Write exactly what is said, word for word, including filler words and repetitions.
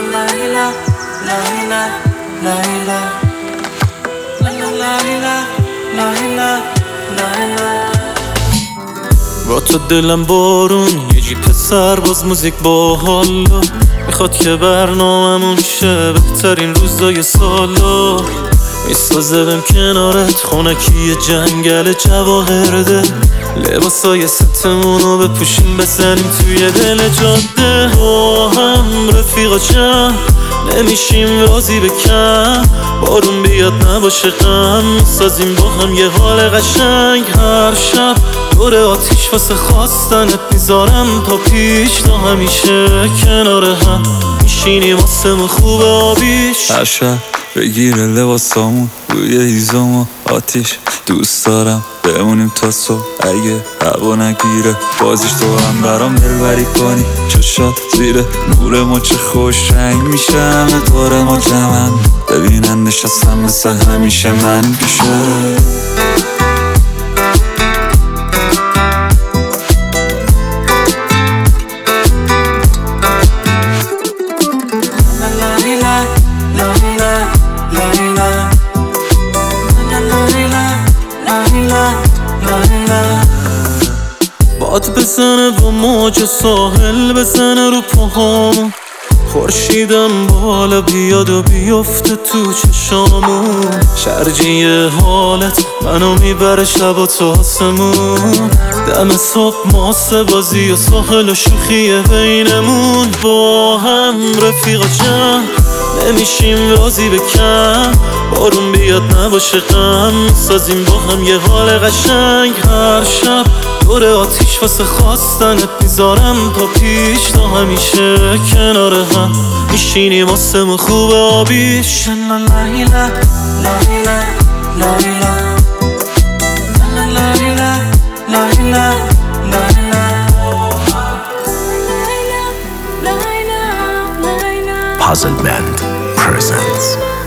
با تو دلم بارون یه جی پسر باز موزیک با حالا میخواد که برنامه‌مون شه بهترین روزای سالا میسازه بهم کنارت خونکی جنگل جواهرده لباسای ستمونو بپوشیم بزنیم توی دل جاده با هم رفیقا چند نمیشیم راضی بکن بارون بیاد نباشه غم میسازیم با هم یه حال قشنگ هر شب دور آتیش واسه خواستنت میذارم تا پیش تا همیشه کنار هم میشینیم واسه خوب آبیش هر شب بگیره لباسامون روی هیزم و آتیش دوست دارم بمونیم تا صبح اگه هوا نگیره بازیش تو هم برام دلبری کنی چشات زیر نور ما چه خوش رنگ میشه همه دور ما جمن ببینن نشستم مثل همیشه من پیشه باد بزنه و موج ساحل بزنه رو پاهامون خورشیدم بالا بیاد و بیفته تو چشامون شرجی حالت منو میبره شب و تو آسمون دم صبح ماسه بازی و ساحل و شوخی بینمون با هم رفیقا جمع نمیشیم راضی بکن بارون بیاد نباشه غم میسازیم با هم یه حال قشنگ هر شب دور آتیش واسه خواستنت میذارم تا پیش تا همیشه کنار هم میشینیم واسه خوب آبیش Puzzle Band presents